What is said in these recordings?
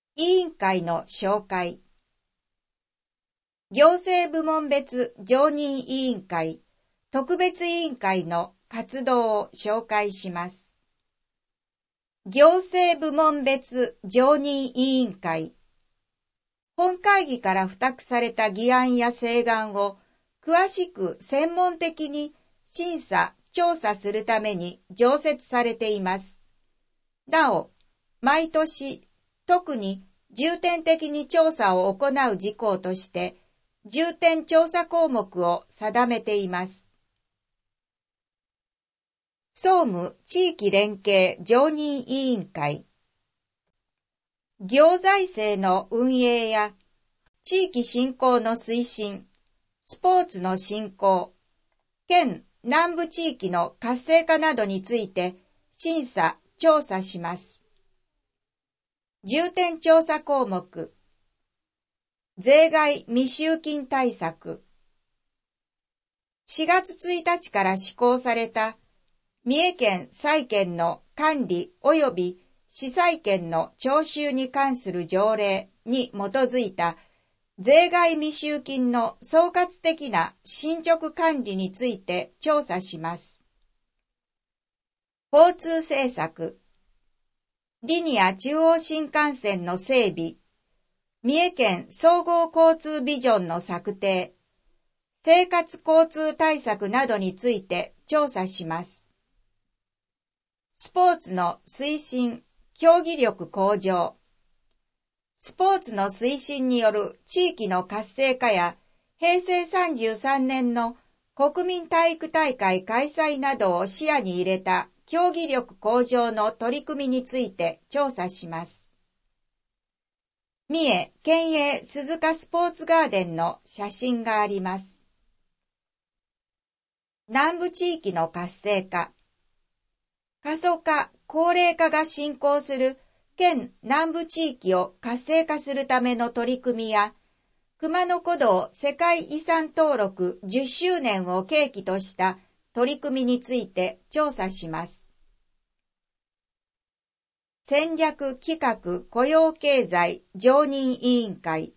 委員会の紹介。行政部門別常任委員会、特別委員会の活動を紹介します。行政部門別常任委員会。本会議から付託された議案や請願を詳しく専門的に審査・調査するために常設されています。なお、毎年、特に重点的に調査を行う事項として、重点調査項目を定めています。総務地域連携常任委員会。行財政の運営や地域振興の推進、スポーツの振興、県南部地域の活性化などについて審査・調査します。重点調査項目。税外未収金対策。4月1日から施行された三重県債権の管理及び市債権の徴収に関する条例に基づいた税外未収金の総括的な進捗管理について調査します。交通政策。リニア中央新幹線の整備、三重県総合交通ビジョンの策定、生活交通対策などについて調査します。スポーツの推進、競技力向上。スポーツの推進による地域の活性化や、平成33年の国民体育大会開催などを視野に入れた競技力向上の取り組みについて調査します。三重県営鈴鹿スポーツガーデンの写真があります。南部地域の活性化。過疎化、高齢化が進行する県南部地域を活性化するための取り組みや、熊野古道世界遺産登録10周年を契機とした取り組みについて調査します。戦略企画雇用経済常任委員会。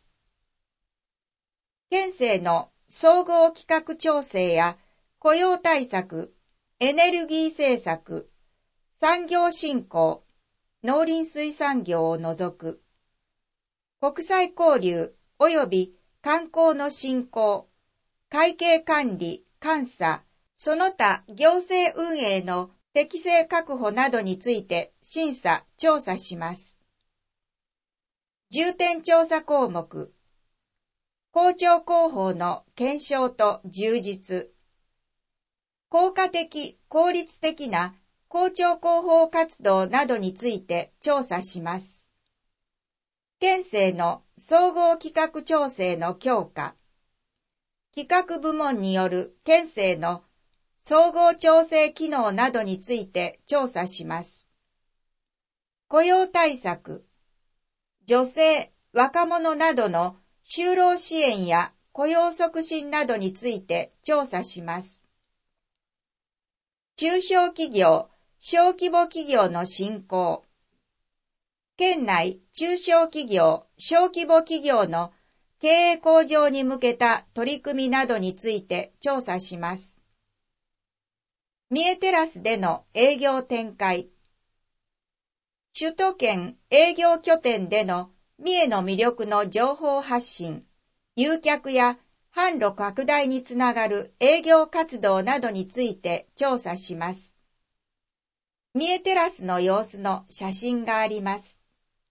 県政の総合企画調整や雇用対策、エネルギー政策、産業振興、農林水産業を除く、国際交流及び観光の振興、会計管理、監査、その他行政運営の適正確保などについて審査・調査します。重点調査項目。公聴広報の検証と充実。効果的・効率的な公聴広報活動などについて調査します。県政の総合企画調整の強化。企画部門による県政の総合調整機能などについて調査します。雇用対策。女性、若者などの就労支援や雇用促進などについて調査します。中小企業、小規模企業の振興。県内中小企業、小規模企業の経営向上に向けた取り組みなどについて調査します。三重テラスでの営業展開。首都圏営業拠点での三重の魅力の情報発信、誘客や販路拡大につながる営業活動などについて調査します。三重テラスの様子の写真があります。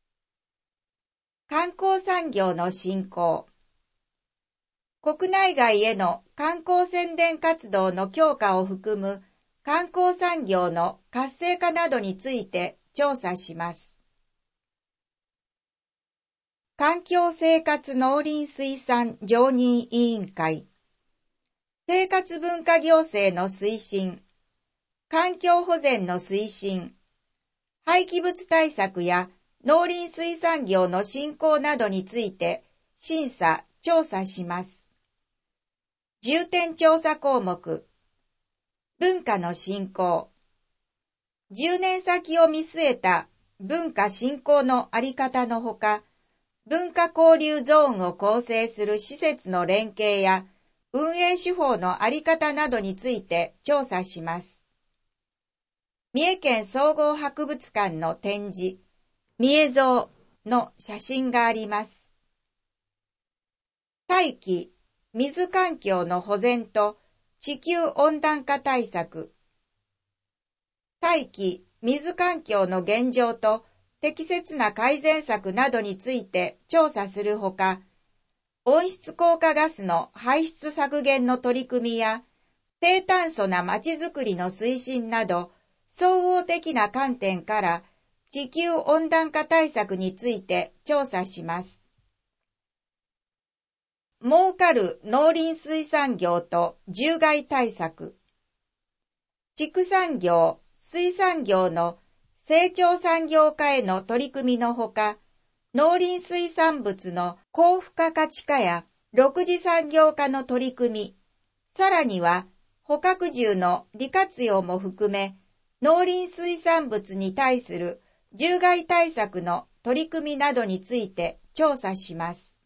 観光産業の振興。国内外への観光宣伝活動の強化を含む観光産業の活性化などについて調査します。環境生活農林水産常任委員会。生活文化行政の推進、環境保全の推進、廃棄物対策や農林水産業の振興などについて審査・調査します。重点調査項目。文化の振興。10年先を見据えた文化振興のあり方のほか、 文化交流ゾーンを構成する施設の連携や運営手法のあり方などについて調査します。三重県総合博物館の展示、三重像の写真があります。大気、水環境の保全と地球温暖化対策。大気、水環境の現状と適切な改善策などについて調査するほか、温室効果ガスの排出削減の取り組みや、低炭素な街づくりの推進など、総合的な観点から地球温暖化対策について調査します。儲かる農林水産業と獣害対策。畜産業、水産業の成長産業化への取り組みのほか、農林水産物の高付加価値化や6次産業化の取り組み、さらには捕獲獣の利活用も含め、農林水産物に対する獣害対策の取り組みなどについて調査します。